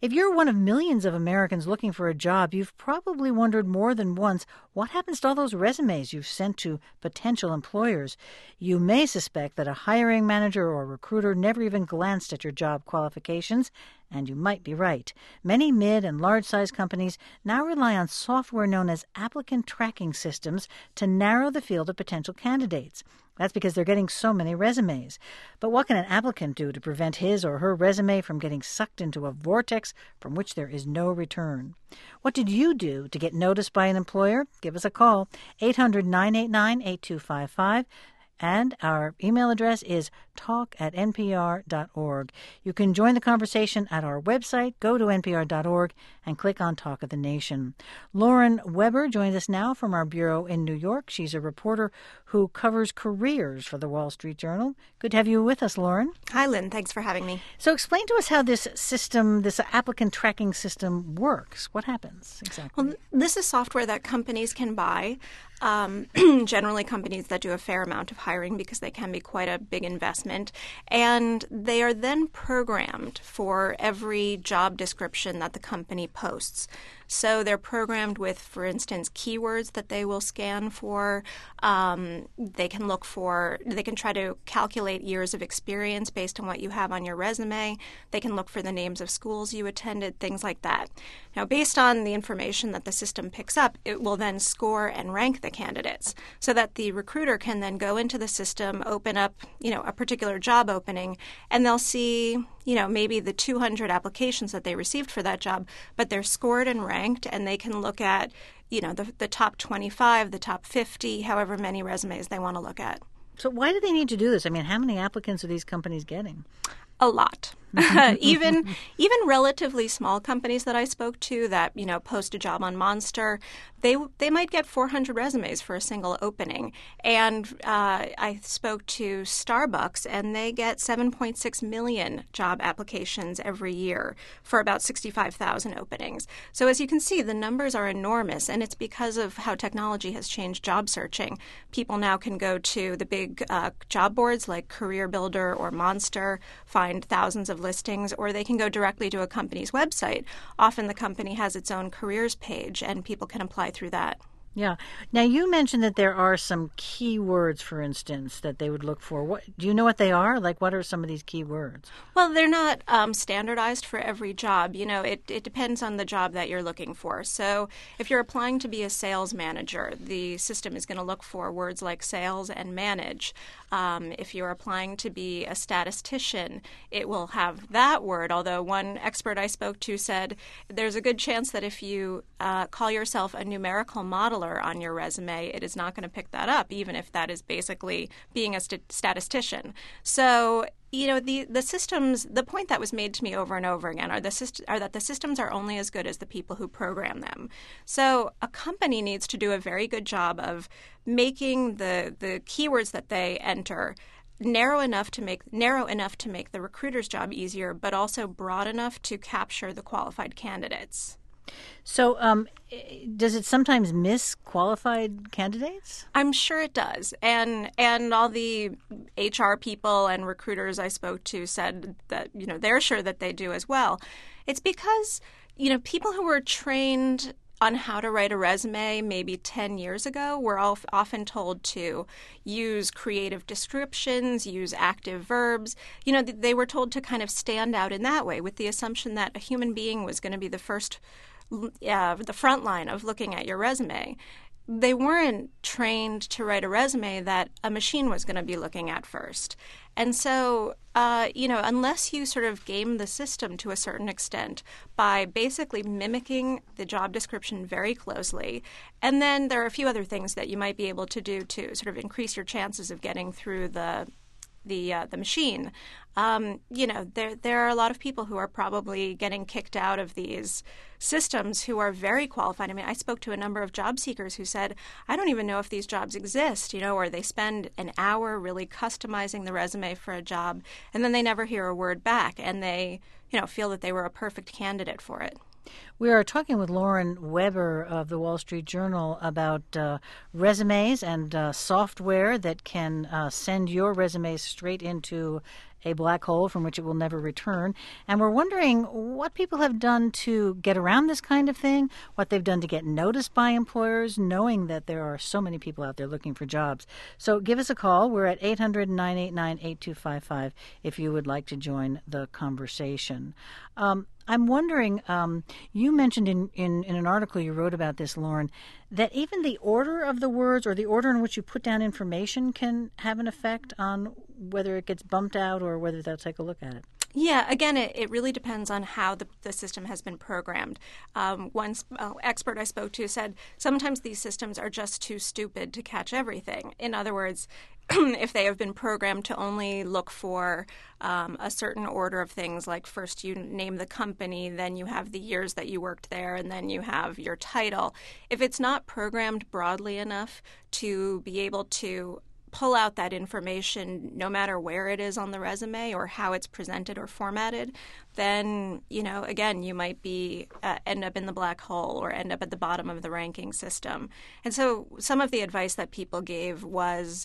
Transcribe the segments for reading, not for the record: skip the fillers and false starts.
If you're one of millions of Americans looking for a job, you've probably wondered more than once what happens to all those resumes you've sent to potential employers. You may suspect that a hiring manager or recruiter never even glanced at your job qualifications, and you might be right. Many mid- and large-sized companies now rely on software known as applicant tracking systems to narrow the field of potential candidates. That's because they're getting so many resumes. But what can an applicant do to prevent his or her resume from getting sucked into a vortex from which there is no return? What did you do to get noticed by an employer? Give us a call, 800-989-8255. And our email address is talk@npr.org. You can join the conversation at our website. Go to npr.org and click on Talk of the Nation. Lauren Weber joins us now from our bureau in New York. She's a reporter who covers careers for the Wall Street Journal. Good to have you with us, Lauren. Hi, Lynn. Thanks for having me. So explain to us how this system, this applicant tracking system, works. What happens exactly? Well, this is software that companies can buy. Generally companies that do a fair amount of hiring because they can be quite a big investment. And they are then programmed for every job description that the company posts. So they're programmed with, for instance, keywords that they will scan for. They can try to calculate years of experience based on what you have on your resume. They can look for the names of schools you attended, things like that. Now, based on the information that the system picks up, it will then score and rank the candidates so that the recruiter can then go into the system, open up, a particular job opening, and they'll see, maybe the 200 applications that they received for that job, but they're scored and ranked, and they can look at, the top 25, the top 50, however many resumes they want to look at. So why do they need to do this? I mean, how many applicants are these companies getting? A lot. Even relatively small companies that I spoke to that, post a job on Monster, they might get 400 resumes for a single opening. And I spoke to Starbucks, and they get 7.6 million job applications every year for about 65,000 openings. So as you can see, the numbers are enormous, and it's because of how technology has changed job searching. People now can go to the big job boards like Career Builder or Monster, find thousands of listings, or they can go directly to a company's website. Often the company has its own careers page, and people can apply through that. Yeah. Now, you mentioned that there are some keywords, for instance, that they would look for. Do you know what they are? Like, what are some of these keywords? Well, they're not standardized for every job. It depends on the job that you're looking for. So if you're applying to be a sales manager, the system is going to look for words like sales and manage. If you're applying to be a statistician, it will have that word, although one expert I spoke to said there's a good chance that if you call yourself a numerical modeler on your resume, it is not going to pick that up, even if that is basically being a statistician. So, the systems, the point that was made to me over and over again are that the systems are only as good as the people who program them. So a company needs to do a very good job of making the keywords that they enter narrow enough to make the recruiter's job easier, but also broad enough to capture the qualified candidates. So does it sometimes miss qualified candidates? I'm sure it does. And all the HR people and recruiters I spoke to said that, they're sure that they do as well. It's because, people who were trained on how to write a resume maybe 10 years ago were often told to use creative descriptions, use active verbs. They were told to kind of stand out in that way with the assumption that a human being was going to be the front line of looking at your resume. They weren't trained to write a resume that a machine was going to be looking at first. And so, unless you sort of game the system to a certain extent by basically mimicking the job description very closely, and then there are a few other things that you might be able to do to sort of increase your chances of getting through the machine. There are a lot of people who are probably getting kicked out of these systems who are very qualified. I mean, I spoke to a number of job seekers who said, I don't even know if these jobs exist, or they spend an hour really customizing the resume for a job, and then they never hear a word back, and they, feel that they were a perfect candidate for it. We are talking with Lauren Weber of the Wall Street Journal about resumes and software that can send your resume straight into a black hole from which it will never return. And we're wondering what people have done to get around this kind of thing, what they've done to get noticed by employers, knowing that there are so many people out there looking for jobs. So give us a call. We're at 800-989-8255 if you would like to join the conversation. I'm wondering, you mentioned in an article you wrote about this, Lauren, that even the order of the words or the order in which you put down information can have an effect on whether it gets bumped out or whether they'll take a look at it. Yeah, again, it really depends on how the system has been programmed. One expert I spoke to said sometimes these systems are just too stupid to catch everything. In other words, if they have been programmed to only look for a certain order of things, like first you name the company, then you have the years that you worked there, and then you have your title. If it's not programmed broadly enough to be able to pull out that information no matter where it is on the resume or how it's presented or formatted, then, again, you might be end up in the black hole or end up at the bottom of the ranking system. And so some of the advice that people gave was,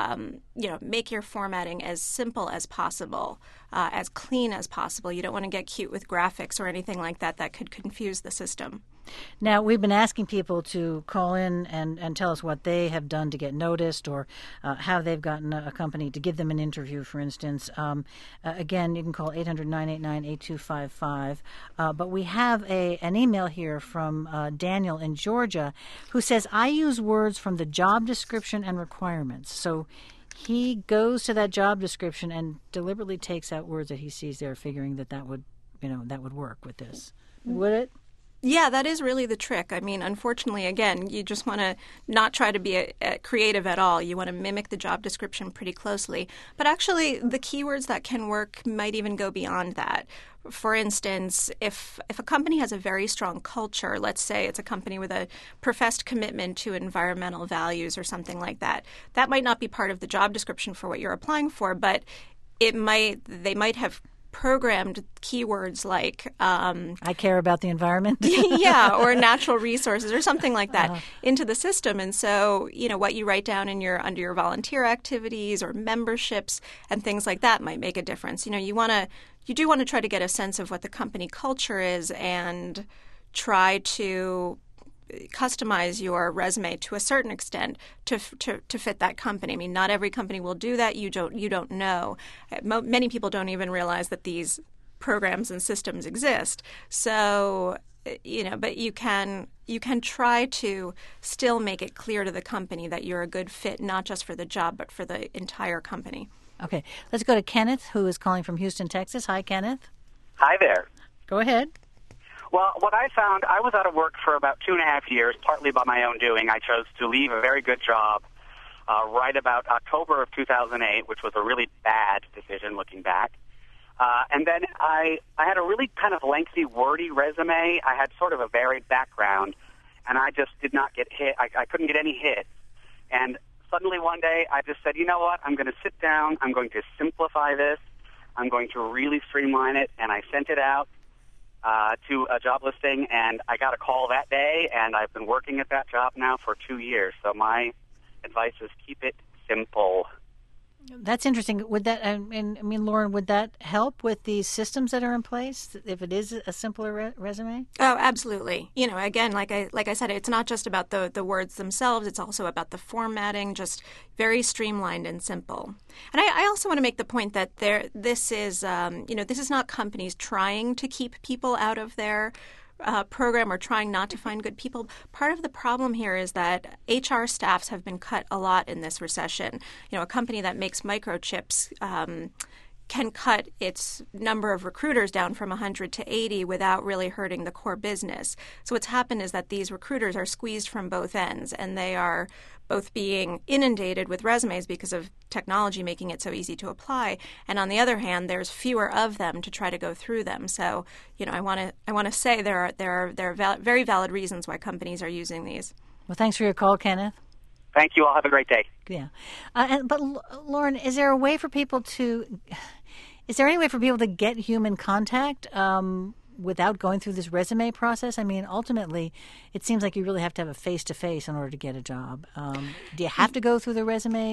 make your formatting as simple as possible, as clean as possible. You don't want to get cute with graphics or anything like that that could confuse the system. Now, we've been asking people to call in and tell us what they have done to get noticed or how they've gotten a company to give them an interview, for instance. Again, you can call 800-989-8255. But we have an email here from Daniel in Georgia who says, I use words from the job description and requirements. So he goes to that job description and deliberately takes out words that he sees there, figuring that would work with this. Would it? Yeah, that is really the trick. I mean, unfortunately, again, you just want to not try to be creative at all. You want to mimic the job description pretty closely. But actually, the keywords that can work might even go beyond that. For instance, if a company has a very strong culture, let's say it's a company with a professed commitment to environmental values or something like that, that might not be part of the job description for what you're applying for, but they might have programmed keywords like I care about the environment. yeah, or natural resources or something like that into the system. And so, what you write down under your volunteer activities or memberships and things like that might make a difference. You do want to try to get a sense of what the company culture is and try to customize your resume to a certain extent to fit that company. I mean, not every company will do that. You don't know. Many people don't even realize that these programs and systems exist. So, but you can try to still make it clear to the company that you're a good fit, not just for the job, but for the entire company. Okay. Let's go to Kenneth, who is calling from Houston, Texas. Hi, Kenneth. Hi there. Go ahead. Well, what I found, I was out of work for about 2.5 years, partly by my own doing. I chose to leave a very good job right about October of 2008, which was a really bad decision looking back. And then I had a really kind of lengthy, wordy resume. I had sort of a varied background, and I just did not get hit. I couldn't get any hits. And suddenly one day I just said, you know what, I'm going to sit down. I'm going to simplify this. I'm going to really streamline it. And I sent it out to a job listing, and I got a call that day, and I've been working at that job now for 2 years. So my advice is keep it simple. That's interesting. Would that, Lauren, would that help with these systems that are in place if it is a simpler resume? Oh, absolutely. Again, like I said, it's not just about the words themselves. It's also about the formatting, just very streamlined and simple. And I also want to make the point that this is not companies trying to keep people out of their program or trying not to find good people. Part of the problem here is that HR staffs have been cut a lot in this recession. A company that makes microchips can cut its number of recruiters down from 100 to 80 without really hurting the core business. So what's happened is that these recruiters are squeezed from both ends, and they are both being inundated with resumes because of technology making it so easy to apply, and on the other hand, there's fewer of them to try to go through them. So, I want to say there are very valid reasons why companies are using these. Well, thanks for your call, Kenneth. Thank you all. Have a great day. Yeah, but Lauren, is there any way for people to get human contact without going through this resume process? I mean, ultimately, it seems like you really have to have a face-to-face in order to get a job. Do you have to go through the resume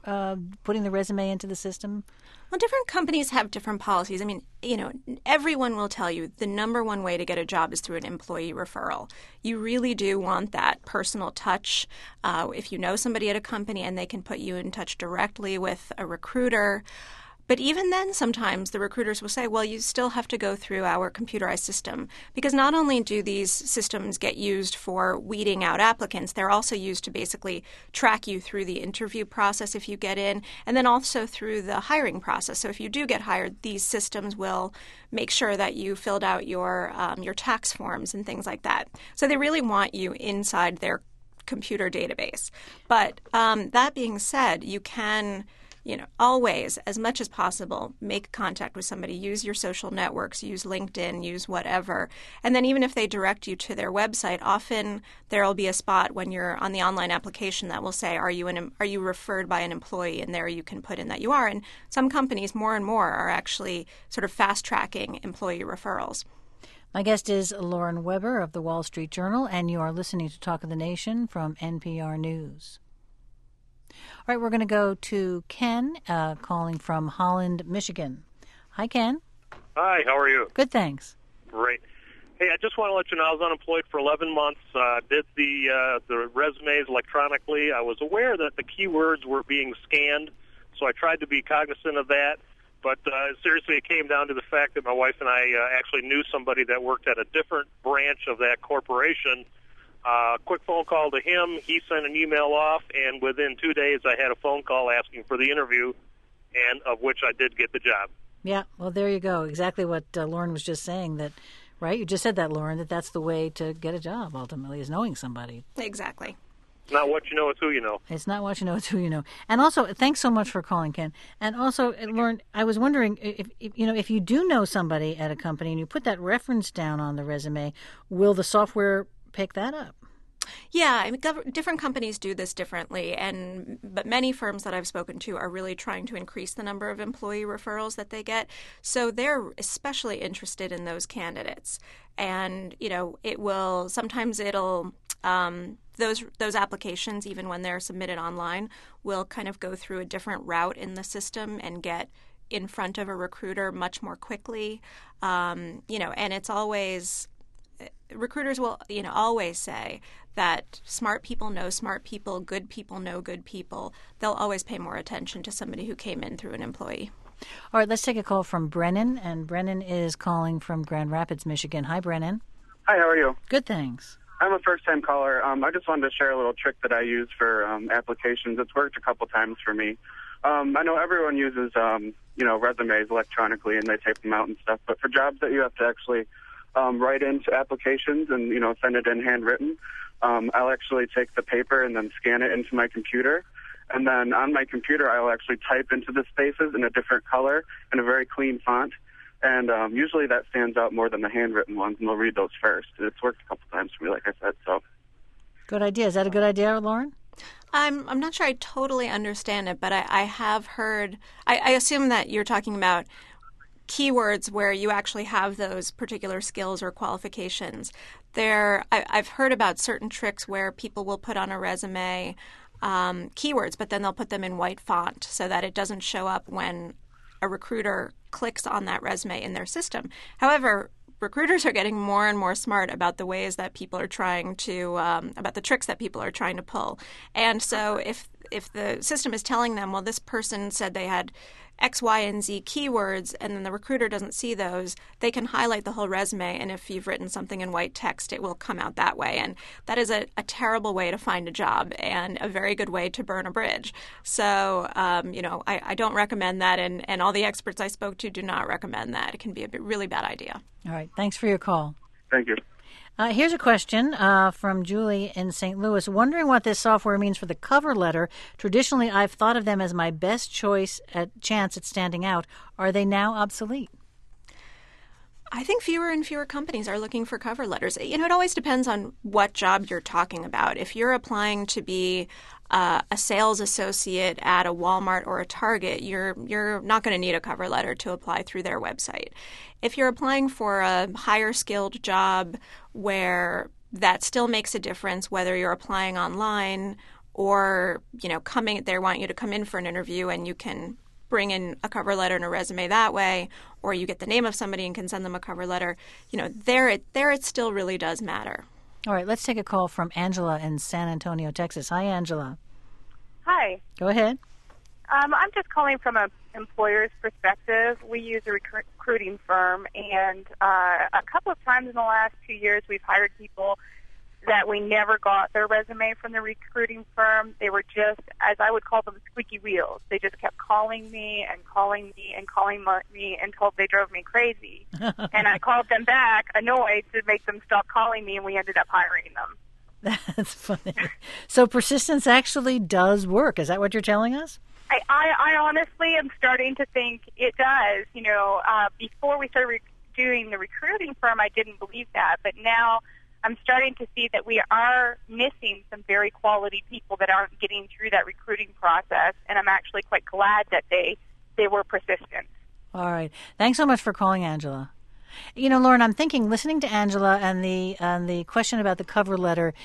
putting the resume into the system? Well, different companies have different policies. I mean, everyone will tell you the number one way to get a job is through an employee referral. You really do want that personal touch. If you know somebody at a company and they can put you in touch directly with a recruiter. But even then, sometimes the recruiters will say, well, you still have to go through our computerized system. Because not only do these systems get used for weeding out applicants, they're also used to basically track you through the interview process if you get in, and then also through the hiring process. So if you do get hired, these systems will make sure that you filled out your tax forms and things like that. So they really want you inside their computer database. But that being said, you can always, as much as possible, make contact with somebody. Use your social networks, use LinkedIn, use whatever. And then even if they direct you to their website, often there will be a spot when you're on the online application that will say, are you referred by an employee? And there you can put in that you are. And some companies, more and more, are actually sort of fast-tracking employee referrals. My guest is Lauren Weber of the Wall Street Journal, and you are listening to Talk of the Nation from NPR News. All right, we're going to go to Ken calling from Holland, Michigan. Hi, Ken. Hi, how are you? Good, thanks. Great. Hey, I just want to let you know I was unemployed for 11 months, did the resumes electronically. I was aware that the keywords were being scanned, so I tried to be cognizant of that. But seriously, it came down to the fact that my wife and I actually knew somebody that worked at a different branch of that corporation. Quick phone call to him. He sent an email off, and within 2 days, I had a phone call asking for the interview, and of which I did get the job. Yeah, well, there you go. Exactly what Lauren was just saying. That, right? You just said that, Lauren. That's the way to get a job. Ultimately, is knowing somebody. Exactly. It's not what you know; it's who you know. It's not what you know; it's who you know. And also, thanks so much for calling, Ken. And also, Lauren, I was wondering if you do know somebody at a company and you put that reference down on the resume, will the software pick that up? Yeah, I mean, different companies do this differently, but many firms that I've spoken to are really trying to increase the number of employee referrals that they get. So they're especially interested in those candidates, and those applications, even when they're submitted online, will kind of go through a different route in the system and get in front of a recruiter much more quickly. And it's always. Recruiters will, always say that smart people know smart people, good people know good people. They'll always pay more attention to somebody who came in through an employee. All right, let's take a call from Brennan, and Brennan is calling from Grand Rapids, Michigan. Hi, Brennan. Hi, how are you? Good, thanks. I'm a first-time caller. I just wanted to share a little trick that I use for applications. It's worked a couple times for me. I know everyone uses, resumes electronically, and they type them out and stuff, but for jobs that you have to actually write into applications and, send it in handwritten, I'll actually take the paper and then scan it into my computer. And then on my computer, I'll actually type into the spaces in a different color in a very clean font. And usually that stands out more than the handwritten ones, and they'll read those first. It's worked a couple times for me, like I said. So, good idea. Is that a good idea, Lauren? I'm not sure I totally understand it, but I have heard. I assume that you're talking about keywords where you actually have those particular skills or qualifications. I've heard about certain tricks where people will put on a resume keywords, but then they'll put them in white font so that it doesn't show up when a recruiter clicks on that resume in their system. However, recruiters are getting more and more smart about the ways that people are trying to, about the tricks that people are trying to pull. And so if the system is telling them, well, this person said they had X, Y, and Z keywords, and then the recruiter doesn't see those, they can highlight the whole resume, and if you've written something in white text, it will come out that way. And that is a terrible way to find a job and a very good way to burn a bridge. So, I don't recommend that, and all the experts I spoke to do not recommend that. It can be a really bad idea. All right. Thanks for your call. Thank you. Here's a question from Julie in St. Louis, wondering what this software means for the cover letter. Traditionally, I've thought of them as my best chance at standing out. Are they now obsolete? I think fewer and fewer companies are looking for cover letters. It always depends on what job you're talking about. If you're applying to be a sales associate at a Walmart or a Target, you're not going to need a cover letter to apply through their website. If you're applying for a higher skilled job where that still makes a difference, whether you're applying online or, they want you to come in for an interview and you can bring in a cover letter and a resume that way, or you get the name of somebody and can send them a cover letter. There it still really does matter. All right, let's take a call from Angela in San Antonio, Texas. Hi, Angela. Hi. Go ahead. I'm just calling from an employer's perspective. We use a recruiting firm, and a couple of times in the last 2 years we've hired people that we never got their resume from the recruiting firm. They were just, as I would call them, squeaky wheels. They just kept calling me and calling me and calling me until they drove me crazy. And I called them back, annoyed, to make them stop calling me, and we ended up hiring them. That's funny. So persistence actually does work. Is that what you're telling us? I honestly am starting to think it does. Before we started doing the recruiting firm, I didn't believe that. But now I'm starting to see that we are missing some very quality people that aren't getting through that recruiting process. And I'm actually quite glad that they were persistent. All right. Thanks so much for calling, Angela. Lauren, I'm thinking, listening to Angela and the question about the cover letter,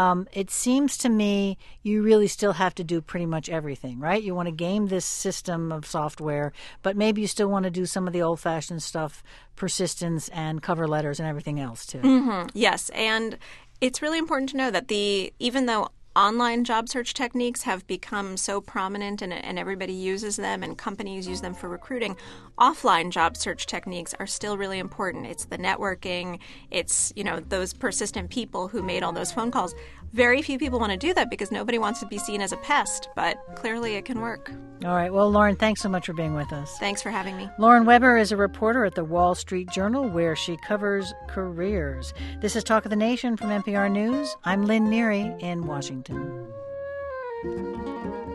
it seems to me you really still have to do pretty much everything, right? You want to game this system of software, but maybe you still want to do some of the old-fashioned stuff, persistence and cover letters and everything else, too. Mm-hmm. Yes, and it's really important to know that even though online job search techniques have become so prominent and everybody uses them and companies use them for recruiting, offline job search techniques are still really important. It's the networking, it's, those persistent people who made all those phone calls. Very few people want to do that because nobody wants to be seen as a pest, but clearly it can work. All right. Well, Lauren, thanks so much for being with us. Thanks for having me. Lauren Weber is a reporter at the Wall Street Journal, where she covers careers. This is Talk of the Nation from NPR News. I'm Lynn Neary in Washington.